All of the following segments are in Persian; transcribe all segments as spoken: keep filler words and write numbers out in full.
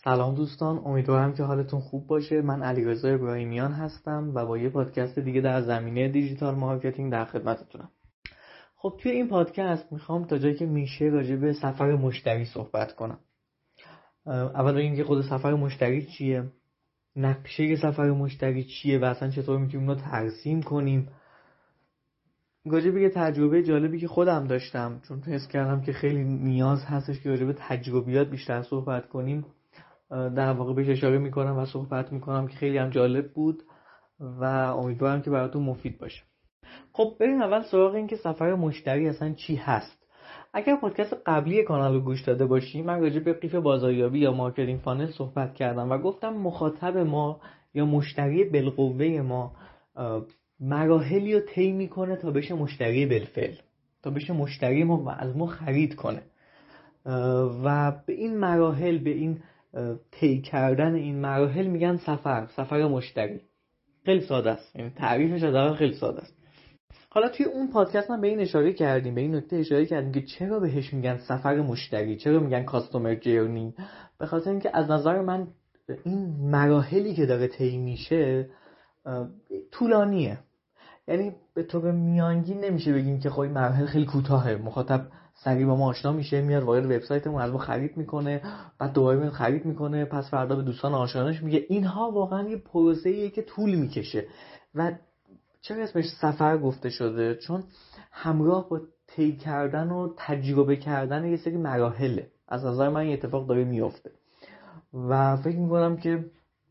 سلام دوستان، امیدوارم که حالتون خوب باشه. من علیرضا ابراهیمیان هستم و با یه پادکست دیگه در زمینه دیجیتال مارکتینگ در خدمتتونم. خب توی این پادکست میخوام تا جایی که میشه راجع به سفر مشتری صحبت کنم. اول اینکه خود سفر مشتری چیه، نقشه سفر مشتری چیه و اصلا چطور میتونیم اونو ترسیم کنیم. راجع به یه تجربه جالبی که خودم داشتم، چون حس کردم که خیلی نیاز هستش که راجع به تجربیات بیشتر صحبت کنیم، در واقع بهش اشاره میکنم و صحبت میکنم که خیلی هم جالب بود و امیدوارم که براتون مفید باشه. خب بریم اول سراغ این که سفر مشتری اصلا چی هست. اگر پادکست قبلی کانال رو گوش داده باشی، من راجع به قیف بازاریابی یا مارکتینگ فانل صحبت کردم و گفتم مخاطب ما یا مشتری بالقوه ما مراحلی رو طی میکنه تا بشه مشتری بالفعل، تا بشه مشتری ما و از ما خرید کنه و به این مراحل، به این طی کردن این مراحل میگن سفر سفر مشتری. خیلی ساده است، یعنی تعریفش از اول خیلی ساده است. حالا توی اون پادکست هم به این اشاره کردیم، به این نکته اشاره کردیم که چرا بهش میگن سفر مشتری، چرا میگن کاستومر جرنی. به خاطر اینکه از نظر من این مراحلی که داره طی میشه طولانیه. یعنی به طور میانگین نمیشه بگیم که خب این مراحل خیلی کوتاهه، مخاطب سریع با ما آشنا میشه، میاد وارد وبسایتمون، از ما خرید میکنه، بعد دوباره میاد خرید میکنه، پس فردا به دوستان آشناش میگه. اینها واقعا یه پروسه‌ایه که طول میکشه. و چرا اسمش سفر گفته شده؟ چون همراه با طی کردن و تجربه کردن یه سری مراحله. از نظر من این اتفاق داره میفته و فکر میکنم که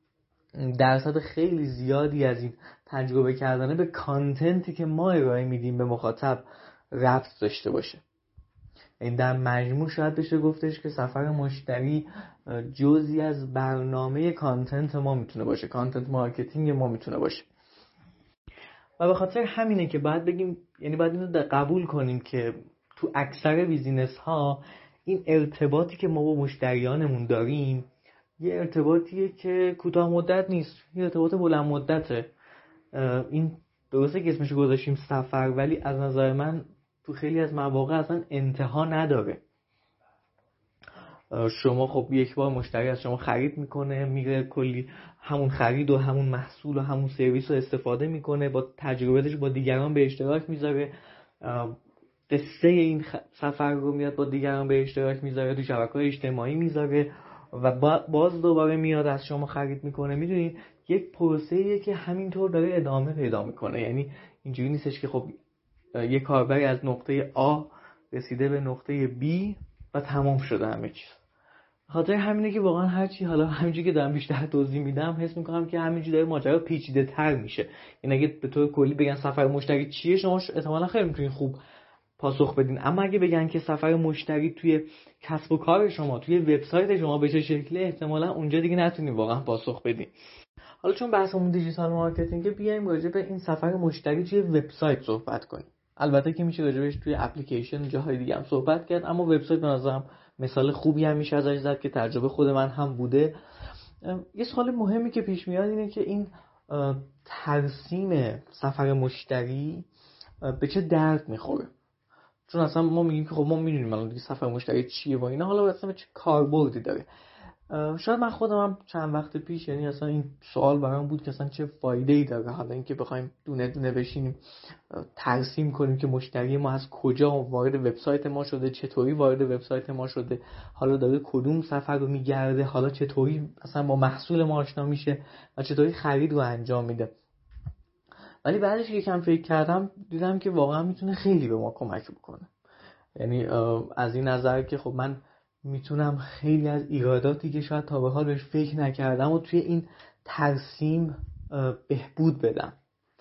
درصد خیلی زیادی از این تجربه کردنه به کانتنتی که ما ارائه میدیم به مخاطب ربط داشته باشه. این در مجموع شاید بشه گفتش که سفر مشتری جزئی از برنامه کانتنت ما میتونه باشه، کانتنت مارکتینگ ما میتونه باشه. و به خاطر همینه که باید بگیم، یعنی باید اینو قبول کنیم که تو اکثر بیزینس ها این ارتباطی که ما با مشتریانمون داریم یه ارتباطیه که کوتاه مدت نیست، یه ارتباط بلند مدته. این درسته که اسمش گذاشتیم سفر، ولی از نظر من تو خیلی از مواقع اصلا انتها نداره. شما خب یک بار مشتری از شما خرید میکنه، میره کلی همون خرید و همون محصول و همون سرویس رو استفاده میکنه، با تجربهش با دیگران به اشتراک میذاره، قصه این سفر رو میاد با دیگران به اشتراک میذاره، تو شبکه‌های اجتماعی میذاره و باز دوباره میاد از شما خرید میکنه. میدونید یک پروسه‌ایه که همینطور داره ادامه پیدا میکنه. یعنی اینجوری نیستش که خب یک کاربری از نقطه A رسیده به نقطه B و تمام شده همه چیز. خاطر همینه که واقعا هرچی حالا همینجوری که دارم بیشتر توضیح میدم حس میکنم که همینجوری داره ماجرا پیچیده تر میشه. این اگه به طور کلی بگن سفر مشتری چیه، شما احتمالاً خیلی میتونین خوب پاسخ بدین. اما اگه بگن که سفر مشتری توی کسب و کار شما، توی وبسایت شما به چه شکله، احتمالاً اونجا دیگه نتونین واقعا پاسخ بدین. حالا چون بحثمون دیجیتال مارکتینگه، بیایم راجع به این سفر مشتری توی وبسایت صحبت کنیم. البته که میشه راجع بهش توی اپلیکیشن جاهای دیگه هم صحبت کرد، اما وبسایت به نظرم مثال خوبی هم میشه ازش زد که تجربه خود من هم بوده. یه سوال مهمی که پیش میاد اینه که این ترسیم سفر مشتری به چه درد میخوره. چون اصلا ما میگیم که خب ما میدونیم الان دیگه سفر مشتری چیه و اینا، حالا اصلا چه کاربردی داره. شاید من خودم هم چند وقت پیش، یعنی اصلا این سوال برام بود که اصلا چه فایده‌ای داره حالا اینکه بخوایم دونه دونه بشینیم ترسیم کنیم که مشتری ما از کجا وارد وبسایت ما شده، چطوری وارد وبسایت ما شده، حالا داره کدوم سفر رو میگرده، حالا چطوری اصلا با محصول ما آشنا میشه و چطوری خرید رو انجام میده. ولی بعدش یکم فکر کردم دیدم که واقعا میتونه خیلی به ما کمک بکنه. یعنی از این نظر که خب من میتونم خیلی از ایراداتی که شاید تا به حال بهش فکر نکردم و توی این ترسیم بهبود بدم.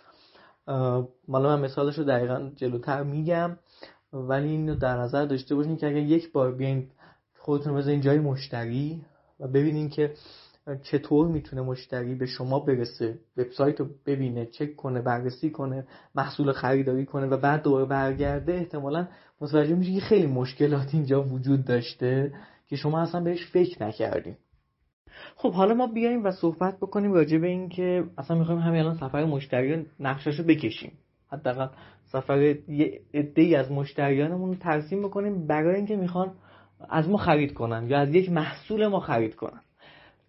مالا من مثالش رو دقیقا جلوتر میگم، ولی اینو در نظر داشته باشین که اگر یک بار بیاین خودتون رو بذارین جای مشتری و ببینین که چطور میتونه مشتری به شما برسه، وبسایت رو ببینه، چک کنه، بررسی کنه، محصول خریداری کنه و بعد دوباره برگرده، احتمالاً متوجه میشه که خیلی مشکلات اینجا وجود داشته که شما اصلا بهش فکر نکردین. خب حالا ما بیایم و صحبت بکنیم راجع به این که اصلا میخوایم همین الان سفر مشتری نقشه‌شو بکشیم، حداقل سفر یه عده‌ای از مشتریانمون رو ترسیم بکنیم برای اینکه میخوان از ما خرید کنن یا از یک محصول ما خرید کنن.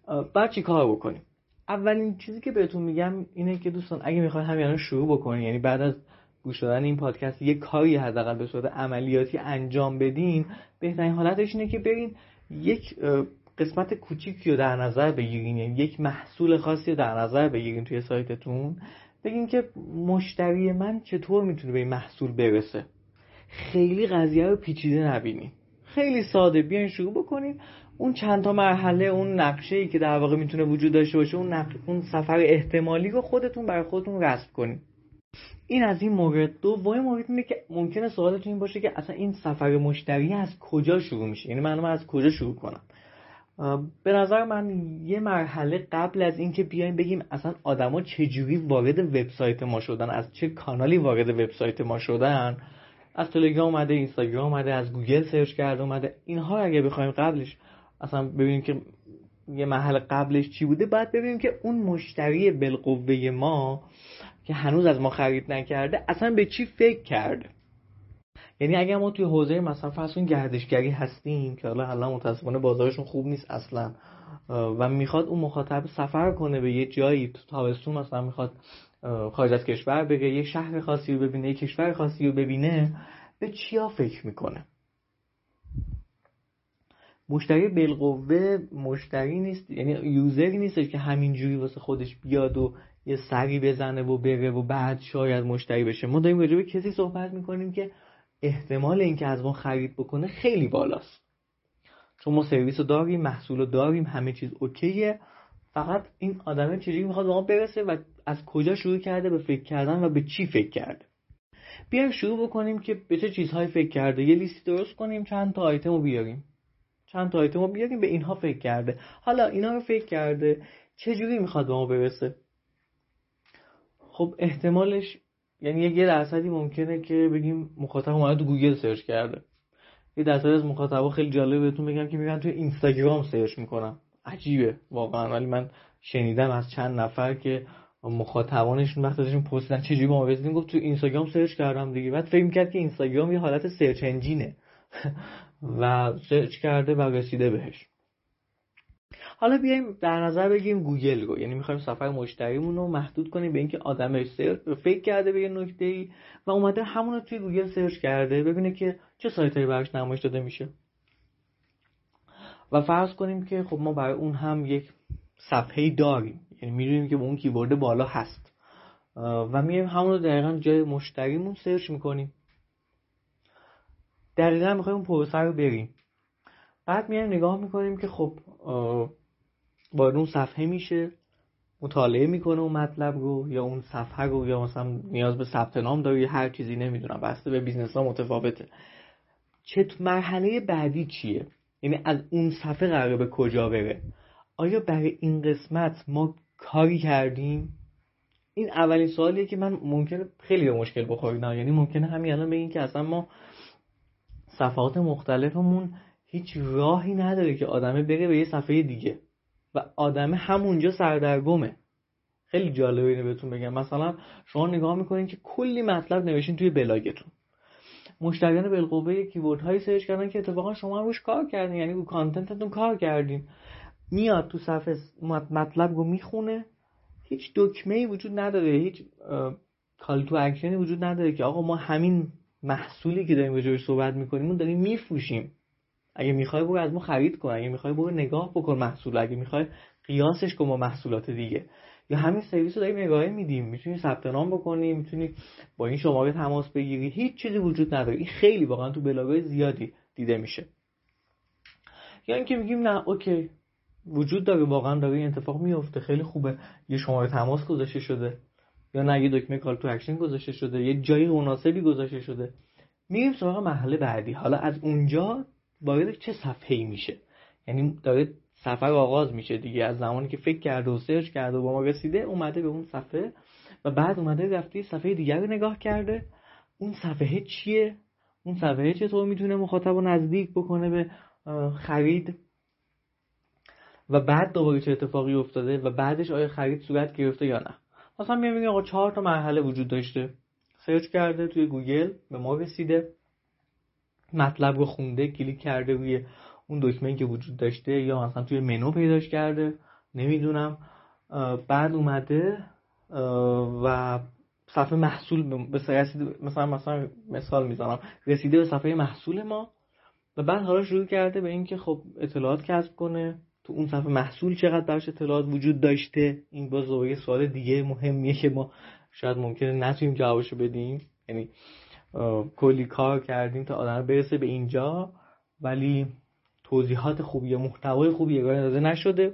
بعد چی کار بکنیم؟ اولین چیزی که بهتون میگم اینه که دوستان اگه میخواید همین شروع بکنین، یعنی بعد از گوش دادن این پادکست یک کاری حداقل به صورت عملیاتی انجام بدین، بهترین حالتش اینه که برین یک قسمت کوچیکی رو در نظر بگیرین، یعنی یک محصول خاصی رو در نظر بگیرین توی سایتتون، بگین که مشتری من چطور میتونه به این محصول برسه. خیلی قضیه رو پیچیده نبینین، خیلی ساده بیاین شروع بکنین. اون چند تا مرحله، اون نقشه‌ای که در واقع میتونه وجود داشته باشه، اون نق... اون سفر احتمالی رو خودتون برای خودتون رسم کنین. این از این مورد. دومین مورد اینه که ممکنه سوالتون این باشه که اصلا این سفر مشتری از کجا شروع میشه، یعنی من از کجا شروع کنم. به نظر من یه مرحله قبل از این که بیایم بگیم اصلا آدما چجوری وارد وبسایت ما شدن، از چه کانالی وارد وبسایت ما شدن، از تلگرام اومده، اینستاگرام اومده، از گوگل سرچ کرده اومده، اینها اگه بخوایم قبلش اصلا ببینیم که یه مرحله قبلش چی بوده، بعد ببینیم که اون مشتری بالقوه ما که هنوز از ما خرید نکرده اصلا به چی فکر کرده. یعنی اگه ما توی حوزه مثلا فرض کنیم گردشگری هستیم که حالا الان متاسفانه بازارشون خوب نیست اصلا و میخواد اون مخاطب سفر کنه به یه جایی تو تابستون، مثلا میخواد خارج از کشور بره، یه شهر خاصی رو ببینه، یه کشور خاصی رو ببینه، به چیا فکر میکنه؟ مشتری بالقوه مشتری نیست، یعنی یوزری نیستش که همینجوری واسه خودش بیاد و یه سری بزنه و بره و بعد شاید مشتری بشه. ما داریم راجع به کسی صحبت میکنیم که احتمال اینکه از ما خرید بکنه خیلی بالاست، چون ما سرویس رو داریم، محصول رو داریم، همه چیز اوکیه، فقط این آدمه چجوری میخواد به ما برسه و از کجا شروع کرده به فکر کردن و به چی فکر کرده. بیایم شروع بکنیم که به چه چیزهای فکر کرده، یه لیستی درست کنیم، چند تا آیتم رو بیاریم چند تا آیتم رو بیاریم به اینها فکر کرده. حالا اینا رو فکر کرده چجوری میخواد به ما برسه؟ خب احتمالش یعنی یه درصدی ممکنه که بگیم مخاطب اومده تو گوگل سرچ کرده، یه درصد از مخاطبا خیلی جالبه بهتون بگم که میرن تو اینستاگرام سرچ میکنن. عجیبه واقعا، ولی من شنیدم از چند نفر که مخاطبانشون وقتی ازشون پرسیدن چجوری با ما رسیدین، گفت تو اینستاگرام سرچ کردم دیگه. بعد فکر میکرد که اینستاگرام یه حالت سرچ انجینه و سرچ کرده و رسیده بهش. حالا بیایم در نظر بگیریم گوگل رو، یعنی میخوایم سفر مشتریمون رو محدود کنیم به اینکه آدم فکر کرده به یه نکته‌ای و اومده همون رو توی گوگل سرچ کرده ببینه که چه سایتایی براش نمایش داده میشه. و فرض کنیم که خب ما برای اون هم یک صفحه‌ای داریم، یعنی می‌دونیم که اون کیورد بالا هست و میایم همون رو دقیقاً جای مشتریمون سرچ میکنیم. دقیقاً میخوایم اون پروسه رو بریم. بعد میایم نگاه میکنیم که خب وارد اون صفحه میشه، مطالعه میکنه اون مطلب رو یا اون صفحه رو، یا مثلا نیاز به ثبت نام داره یا هر چیزی، نمیدونم، بسته به بیزنس ها متفاوته. چه مرحله بعدی چیه؟ یعنی از اون صفحه قراره به کجا بره؟ آیا برای این قسمت ما کاری کردیم؟ این اولین سوالیه که من ممکنه خیلی به مشکل بخورم. یعنی ممکنه همین الان بگین که اصلا ما صفحات مختلفمون هیچ راهی نداره که آدمه بره به یه صفحه دیگه و آدمه همونجا سردرگمه. خیلی جالبه اینو بهتون بگم. مثلا شما نگاه میکنین که کلی مطلب نوشتین توی بلاگتون، مشتریان بالقوه کیورد هایی سرچ کردن که اتفاقا شما هم روش کار کردین، یعنی رو کانتنتتون کار کردین. میاد تو صفحه مطلب رو میخونه، هیچ دکمه‌ای وجود نداره، هیچ کال تو اکشنی وجود نداره که آقا ما همین محصولی که داریم راجعش صحبت میکنیم اون داریم میفروشیم، اگه میخوای برو از ما خرید کن، اگه میخوای برو نگاه بکن محصول، اگه میخوای قیاسش کن با محصولات دیگه، یا همین سرویس رو داریم نگاهی میدیم، میتونی ثبت نام بکنی، میتونی با این شماره تماس بگیری. هیچ چیزی وجود نداره. این خیلی واقعا تو بلاگ‌های زیادی دیده میشه. یا اینکه میگیم نه اوکی وجود داره، واقعا داره این اتفاق میفته، خیلی خوبه، یه شماره تماس گذاشته شده، یا نه یه دکمه کال تو اکشن گذاشته شده، یه جای مناسبی گذاشته شده. میریم سراغ مرحله بعدی. حالا از اونجا وارد چه صفحه‌ای میشه؟ یعنی داره سفر آغاز میشه دیگه، از زمانی که فکر کرده و سرچ کرده و با ما رسیده، اومده به اون صفحه و بعد اومده رفته صفحه دیگر رو نگاه کرده. اون صفحه چیه؟ اون صفحه چطور میتونه مخاطب رو نزدیک بکنه به خرید؟ و بعد دوباره چه اتفاقی افتاده و بعدش آیا خرید صورت گرفته یا نه؟ مثلا میگم میگم آقا چهار تا مرحله وجود داشته، سرچ کرده توی گوگل، به ما رسیده، مطلب رو خونده، کلیک کرده روی اون دکمه‌ای که وجود داشته، یا مثلا توی منو پیداش کرده، نمیدونم. بعد اومده و صفحه محصول به رسیده، مثلا مثلا مثال میزنم، رسیده به صفحه محصول ما و بعد حالا شروع کرده به اینکه خب اطلاعات کسب کنه تو اون صفحه محصول چقدر درش اطلاعات وجود داشته. این باز دوباره سوال دیگه مهمیه که ما شاید ممکنه نتونیم جوابشو بدیم. یعنی کلی کار کردیم تا آدم برسه به اینجا ولی توضیحات خوبی یا محتوای خوبی ارائه داده نشده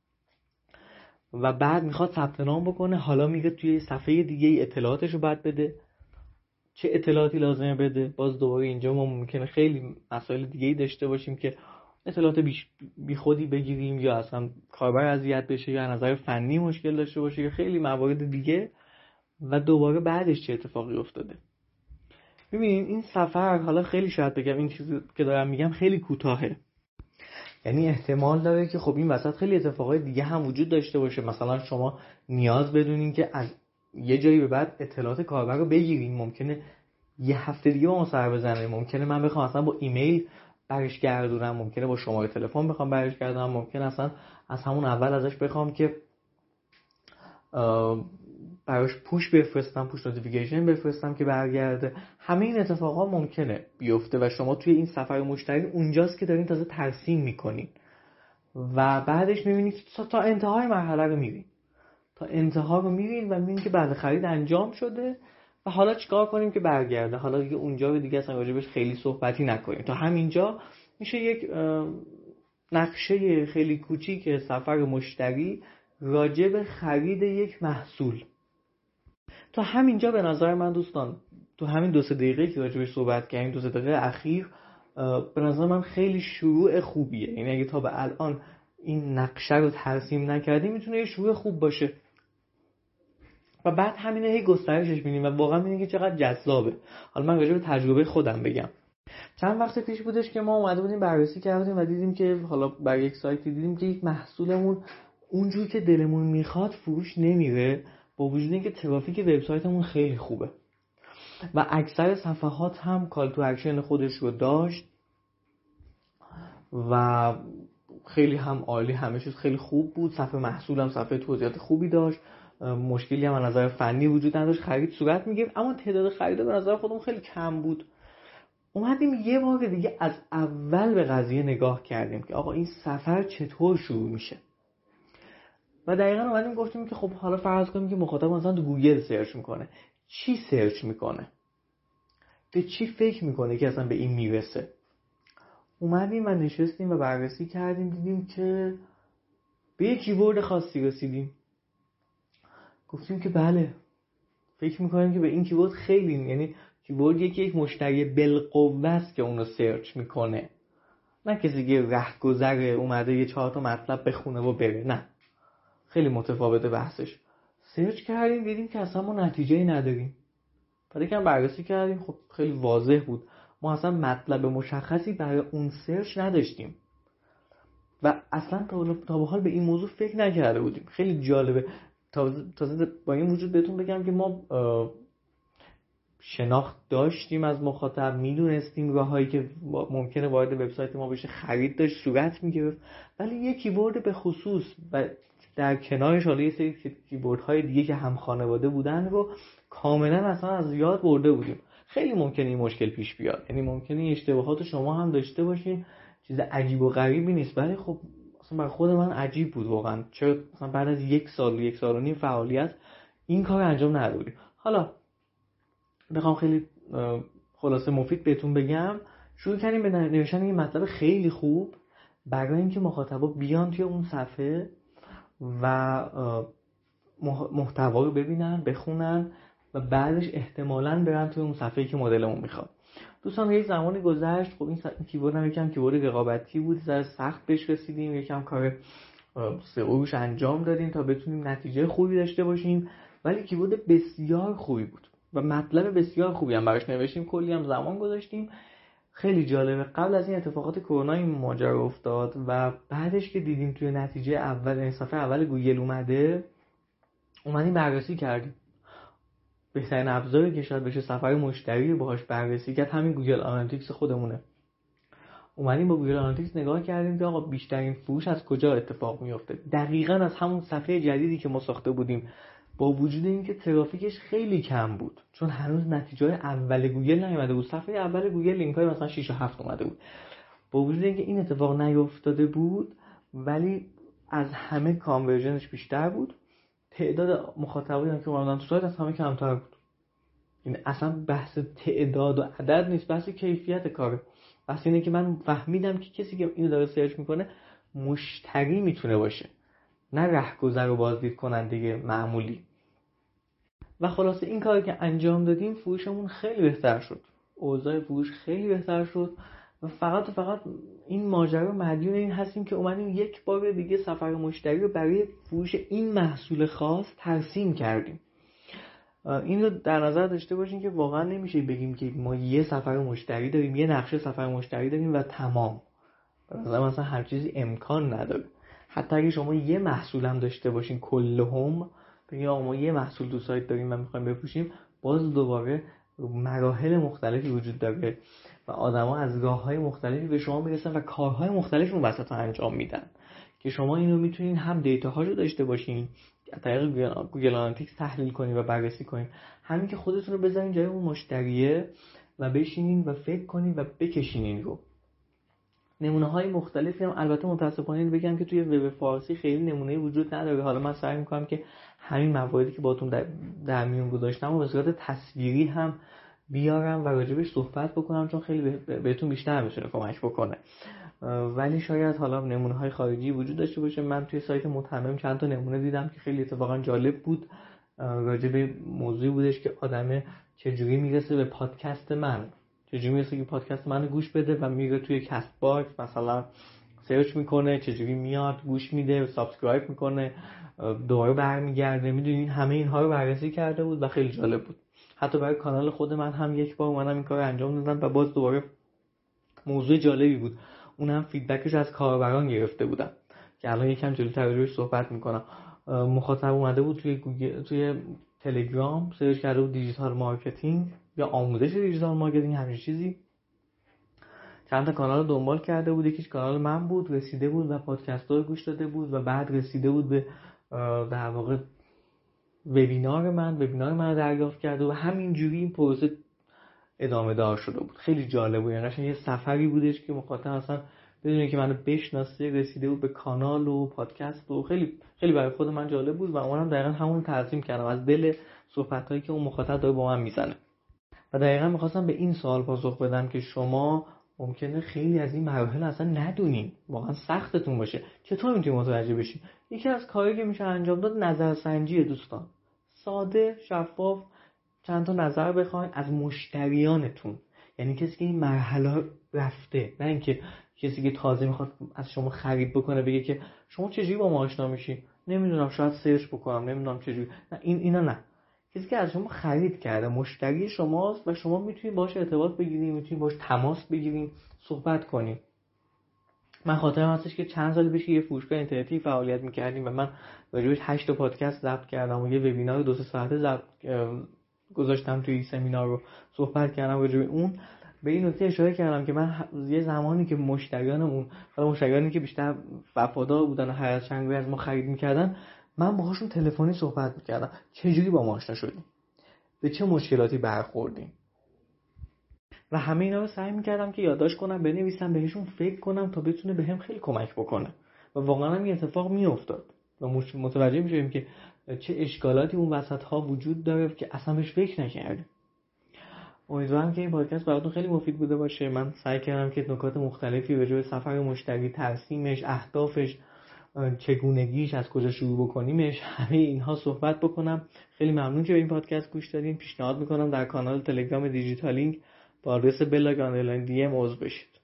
و بعد میخواد ثبت نام بکنه. حالا میگه توی صفحه دیگه اطلاعاتشو باید بده. چه اطلاعاتی لازمه بده؟ باز دوباره اینجا ما ممکنه خیلی مسائل دیگه‌ای داشته باشیم که اطلاعات بی خودی بگیریم یا اصلا کاربر اذیت بشه یا از نظر فنی مشکل داشته باشه یا خیلی موارد دیگه. و دوباره بعدش چه اتفاقی افتاده؟ ببینید این سفر، حالا خیلی شاید بگم این چیزی که دارم میگم خیلی کوتاهه، یعنی احتمال داره که خب این وسط خیلی اتفاقای دیگه هم وجود داشته باشه. مثلا شما نیاز بدونین که از یه جایی به بعد اطلاعات کاربر رو بگیرین، ممکنه یه هفته دیگه با ما سر بزنه، ممکنه من بخوام اصلا با ایمیل برش گردونم، ممکنه با شماره تلفن بخوام برش گردونم، ممکنه اصلا از همون اول ازش بخوام که براش پوش بفرستم، پوش نوتیفیکیشن بفرستم که برگرده. همه این اتفاقا ممکنه بیفته و شما توی این سفر مشتری اونجاست که دارین تازه ترسیم میکنین و بعدش میبینید تا انتهای مرحله رو میرین، تا انتها رو میرین و میبینید که بعد خرید انجام شده و حالا چیکار کنیم که برگرده. حالا دیگه اونجا رو دیگه اصلا راجبش خیلی صحبتی نکنیم. تا همینجا میشه یک نقشه خیلی کوچیک سفر مشتری راجب خرید یک محصول. تا همینجا به نظر من دوستان، تو همین دو سه دقیقه که راجبش صحبت کردیم، دو سه دقیقه اخیر، به نظر من خیلی شروع خوبیه. یعنی اگه تا به الان این نقشه رو ترسیم نکردیم میتونه یه شروع خوب باشه و بعد همینه هی گسترشش میدیم و واقعا میبینیم که چقدر جذابه. حالا من راجع به تجربه خودم بگم. چند وقت پیش بودش که ما اومده بودیم بررسی کردیم و دیدیم که حالا بر یک سایتی دیدیم که یک محصولمون اونجوری که دلمون میخواد فروش نمیره، با وجود اینکه ترافیک وبسایتمون خیلی خوبه و اکثر صفحات هم کال تو اکشن خودش رو داشت و خیلی هم عالی، همه چیز خیلی خوب بود. صفحه محصول هم صفحه توضیحات خوبی داشت، مشکلی هم از نظر فنی وجود نداشت، خرید صورت میگرفت، اما تعداد خریدا به نظر خودمون خیلی کم بود. اومدیم یه بار دیگه از اول به قضیه نگاه کردیم که آقا این سفر چطور شروع میشه و دقیقاً اومدیم گفتیم که خب حالا فرض کنیم که مخاطب مثلا تو گوگل سرچ میکنه، چی سرچ میکنه، به چی فکر میکنه که اصلا به این میرسه. اومدیم و نشستیم و بررسی کردیم، دیدیم که به یک کیورد خاصی رسیدیم. گفتیم که بله، فکر میکنیم که به این کیورد خیلی، یعنی کیورد یکی یک مشتری بالقوه است که اونو سرچ میکنه، نه کسی که رهگذر اومده یه چهار تا مطلب بخونه و بره. نه، خیلی متفاوته بحثش. سرچ کردیم دیدیم که اصلا ما نتیجه‌ای نداریم. بعد یکم بررسی کردیم، خب خیلی واضح بود ما اصلا مطلب مشخصی برای اون سرچ نداشتیم و اصلا تا به حال به این موضوع فکر نکرده بودیم. خیلی جالبه. تازه با این وجود بهتون بگم که ما شناخت داشتیم از مخاطب، میدونستیم راهایی که ممکنه وارد وبسایت ما بشه خرید داشت صورت میگرفت، ولی یک کیورد به خصوص و در کنارش حالا یه سری کیوردهای دیگه که هم خانواده بودن رو کاملا اصلا از یاد برده بودیم. خیلی ممکنه این مشکل پیش بیاد، یعنی ممکنه این اشتباهات شما هم داشته باشین، چیز عجیب و غریبی نیست، ولی خب اصلا برای خود من عجیب بود واقعا، چرا مثلا بعد از یک سال یک سال و نیم فعالیت این کار انجام ندادیم. حالا بخوام خیلی خلاصه مفید بهتون بگم، شروع کردیم به نوشتن یه مطلب خیلی خوب برای اینکه مخاطبا بیان توی اون صفحه و محتوا رو ببینن، بخونن و بعدش احتمالاً برن توی اون صفحه‌ای که مدلمون میخواد. دوستان یه زمانی گذشت، خب این کیورد هم یکم کیورد رقابتی بود، ذره سخت بهش رسیدیم، یکم کار سئوش انجام دادیم تا بتونیم نتیجه خوبی داشته باشیم، ولی کیورد بسیار خوبی بود و مطلب بسیار خوبی هم براش نوشتیم، کلی هم زمان گذاشتیم. خیلی جالبه. قبل از این اتفاقات کرونا این ماجرا افتاد و بعدش که دیدیم توی نتیجه اول صفحه اول گوگل اومده، اومدیم بررسی کردیم. بهترین ابزاری که شاید بشه سفر مشتری باهاش بررسی کرد همین گوگل آنالیتیکس خودمونه. اومدیم با گوگل آنالیتیکس نگاه کردیم که آقا بیشترین فروش از کجا اتفاق میفته. دقیقاً از همون صفحه جدیدی که ما ساخته بودیم، با وجود اینکه ترافیکش خیلی کم بود، چون هنوز نتیجه اول گوگل نیومده بود. صفحه اول گوگل لینک‌های مثلا شش و هفت اومده بود. با وجود اینکه این اتفاق نیفتاده بود، ولی از همه کانورژنش بیشتر بود. تعداد مخاطبایی هم که اومدن تو سایت از همه کمتر بود. این اصلا بحث تعداد و عدد نیست، بحث کیفیت کاره. بحث اینه که من فهمیدم که کسی که اینو داره سرچ میکنه مشتری میتونه باشه، نه رهگذر و بازدید کننده معمولی. و خلاصه این کاری که انجام دادیم فروشمون خیلی بهتر شد، اوضاع فروش خیلی بهتر شد و فقط و فقط این ماجرا مدیون این هستیم که اومدیم یک بار دیگه سفر مشتری رو برای فروش این محصول خاص ترسیم کردیم. این رو در نظر داشته باشین که واقعا نمیشه بگیم که ما یه سفر مشتری داریم، یه نقشه سفر مشتری داریم و تمام. مثلا مثلا هر چیزی امکان نداره. حتی اگه شما یه محصول هم داشته باشین کلهم، بگید آقا ما یه محصول تو سایت داریم و میخوایم بفروشیم، باز دوباره مراحل مختلفی وجود داره و آدما از راههای مختلفی به شما میرسن و کارهای مختلفی اون وسط انجام میدن که شما اینو میتونین هم دیتاهاشو داشته باشین، از طریق گوگل آنالیتیکس تحلیل کنین و بررسی کنین، همین که خودتون رو بذارین جای اون مشتریه و بشینین و فکر کنین و بکشین رو. نمونه های مختلفی هم البته متاسفانه بگم که توی وب فارسی خیلی نمونه وجود نداره. حالا من سعی میکنم که همین مواردی که باتون در, در میون گذاشتم و به صورت تصویری هم بیارم و راجبش صحبت بکنم، چون خیلی بهتون بیشتر میتونه کمک بکنه. ولی شاید حالا نمونه های خارجی وجود داشته باشه. من توی سایت متمم چند تا نمونه دیدم که خیلی اتفاقا جالب بود. راجب موضوعی بودش که آدمه چجوری میرسه به پادکست من، چجوری میرسه که پادکست منو گوش بده و میره توی کست باکس مثلا سرچ میکنه، چجوری میاد گوش میده، سابسکرایب میکنه، دوباره برمیگرده. میدونین همه اینها رو بررسی کرده بود و خیلی جالب بود. حتی برای کانال خود من هم یک بار اومدم این کار انجام دادم و باز دوباره موضوع جالبی بود. اونم فیدبکش از کاربران گرفته بودم که الان یکم جلوتر راجعش صحبت میکنم. مخاطب اومده بود توی گوگل، توی تلگرام سرچ کرده بود دیجیتال مارکتینگ یا آموزش دیجیتال مارکتینگ، همین چیزی. چند تا کانال رو دنبال کرده بود، یکیش کانال من بود، رسیده بود و پادکست رو گوش داده بود و بعد رسیده بود به در واقع وبینار من، وبینار من رو دریافت کرده و همینجوری این پروسه ادامه دار شده بود. خیلی جالب بود، یعنی یه سفری بودش که مخاطب اصلا بدون که منو بشناسه رسیده بود به کانال و پادکست و خیلی خیلی برای خود من جالب بود و اونم دقیقاً همون ترجمه کردم از دل صحبتایی که اون مخاطب داره با من میزنه. و دقیقاً می‌خواستم به این سوال پاسخ بدم که شما ممکنه خیلی از این مراحل اصلا ندونین، واقعا سختتون باشه. چطور میتونید متوجه بشین؟ یکی از کارهایی که میشه انجام داد نظرسنجی دوستان. ساده، شفاف، چند تا نظر بخواید از مشتریانتون، یعنی کسی که این مرحله رفته، نه اینکه کسی که تازه میخواد از شما خرید بکنه بگه که شما چجوری با ما آشنا میشین، نمیدونم شاید سرچ بکنم، نمیدونم چجوری. نه این اینا نه. کسی که از شما خرید کرده، مشتری شماست و شما میتونید باهاش ارتباط بگیرید، میتونید باهاش تماس بگیرید، صحبت کنید. من خاطرم هستش که چند سال پیش یه فروشگاه اینترنتی فعالیت می‌کردیم و من راجعش هشت تا پادکست ضبط کردم و یه وبینار دو سه ساعته ضبط گذاشتم توی سمینار رو صحبت کردم راجع به اون. به این نکته اشاره کردم که من یه زمانی که مشتریانمون، حالا مشتریانی که بیشتر وفادار بودن و هر از چند از ما خرید می‌کردن، من باهاشون تلفنی صحبت می‌کردم. چه جوری با ما آشنا شدیم؟ به چه مشکلاتی برخوردیم؟ و همه اینا رو سعی می‌کردم که یادداشت کنم، بنویسم، بهشون فکر کنم تا بتونه بهم خیلی کمک بکنه. و واقعا هم این اتفاق میافتاد و متوجه می‌شدیم که چه اشکالاتی اون وسط‌ها وجود داره که اصلا بهش فکر نکردیم. امیدوارم که این پادکست براتون خیلی مفید بوده باشه. من سعی کردم که نکات مختلفی راجع به سفر مشتری، ترسیمش، اهدافش، چگونگیش، از کجا شروع بکنیمش، همه اینها صحبت بکنم. خیلی ممنون که به این پادکست گوش دادین. پیشنهاد میکنم در کانال تلگرام دیجیتالینگ با آدرس بلاگ آندرلاین دی ام عضو بشید.